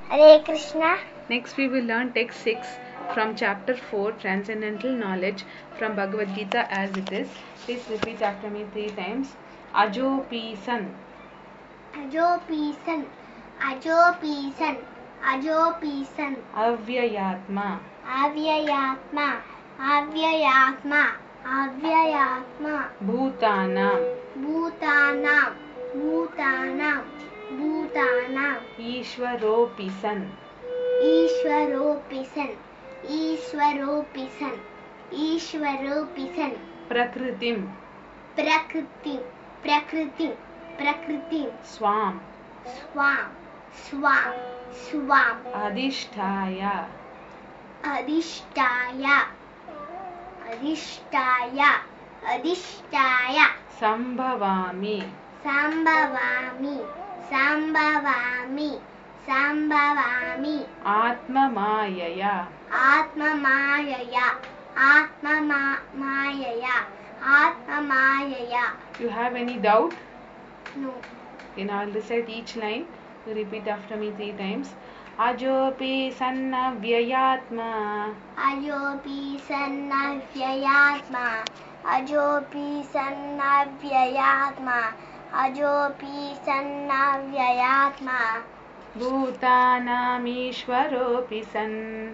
Hare Krishna. Next we will learn text 6 from chapter 4, Transcendental Knowledge, from Bhagavad Gita as it is. Please repeat after me 3 times. Ajo pi san. Ajo pi san. Ajo pi san. Ajo pi san. Avyayatma. Avyayatma. Avyayatma. Avyayatma. Bhutanam. Bhutanam. Bhutanam. Bhutanam. Ishwaropi san. Ishwaropi san. Ishwaropi san. Ishwaropi san. Prakritim. Prakriti. Prakriti. Prakriti. Swam. Swam. Swam. Swam. Adhishtaya. Adhishtaya. Adhishtaya. Adhishtaya. Sambhavami. Sambhavami. Sambhavami. Sambhavami. Atmamayaya. Atmamayaya. Atmamayaya. Atmamayaya. You have any doubt? No. Okay, now I'll recite each line. You repeat after me 3 times. Ajopi sannavyayatma. Ajopi sannavyayatma. Ajopi sannavyayatma. Ajopi sannavyayatma. Bhutanamishwaropi san.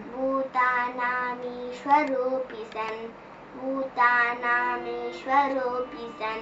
Bhutanamishwaropi san. Bhutanamishwaropi san.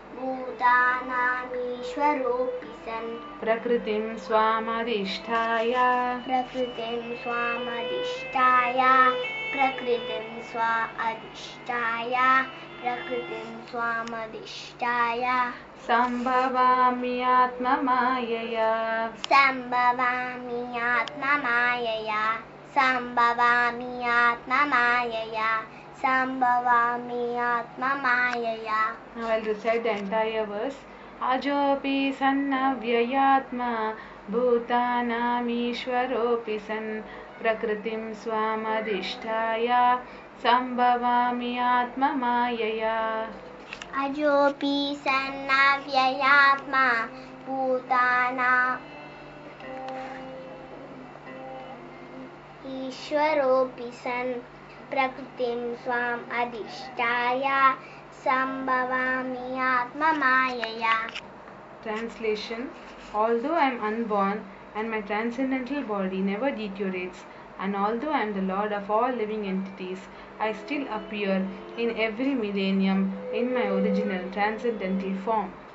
Bhutanamishwaropi san. Prakritim swamadhisthaya. Prakritim swamadhisthaya. Prakritim swamadhisthaya. Prakritim swamadhisthaya. Sambhavami atmamayaya. Sambhavami atmamayaya. Sambhavami atmamayaya. Sambhavami atmamayaya. Now I'll recite the entire verse. Ajopi sannavyayatma. Bhutanamishwaropi san. Prakritim swamadhisthaya. Sambhavami atmamayaya. Ajopi sannavyayatma. Bhutana Ishwaropi san. Prakritim swam adhishtaya. Sambhavami atmamayaya. Translation. Although I am unborn and my transcendental body never deteriorates, and although I am the Lord of all living entities, I still appear in every millennium in my original transcendental form.